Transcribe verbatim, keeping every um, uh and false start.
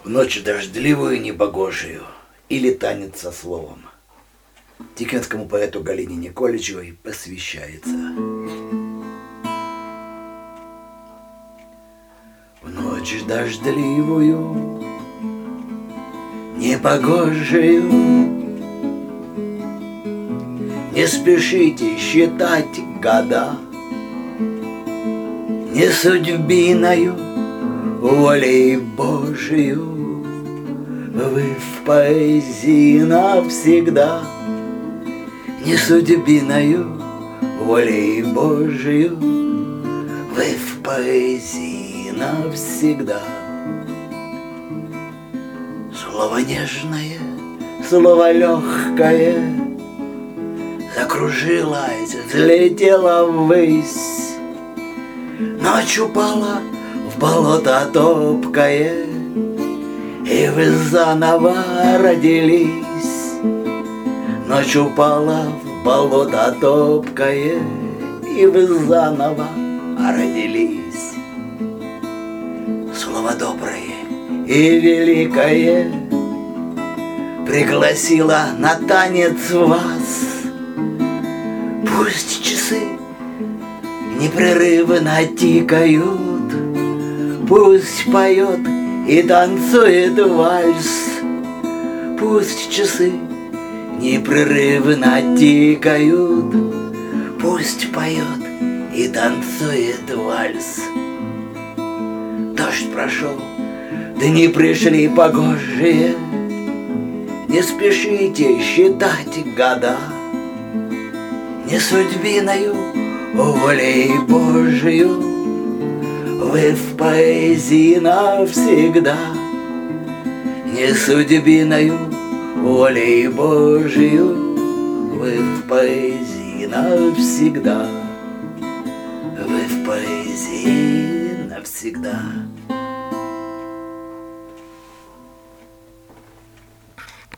В ночь дождливую непогожую или танец со словом. Тиквинскому поэту Галине Николичевой посвящается. В ночь дождливую, непогожую, не спешите считать года, не судьбиною, волей Божию вы в поэзии навсегда. Не судьбиною, волей Божию вы в поэзии навсегда. Слово нежное, слово легкое закружилось, взлетело ввысь. Ночь упала в болото топкое, и вы заново родились. Ночь упала в болото топкое, и вы заново родились. Слово доброе и великое пригласило на танец вас. Пусть часы непрерывно тикают, пусть поет и танцует вальс. Пусть часы непрерывно тикают, пусть поет и танцует вальс. Дождь прошел, дни пришли погожие, не спешите считать года. Не судьбиною, волей Божию вы в поэзии навсегда. Не судьбиною, волей Божию вы в поэзии навсегда. Вы в поэзии навсегда.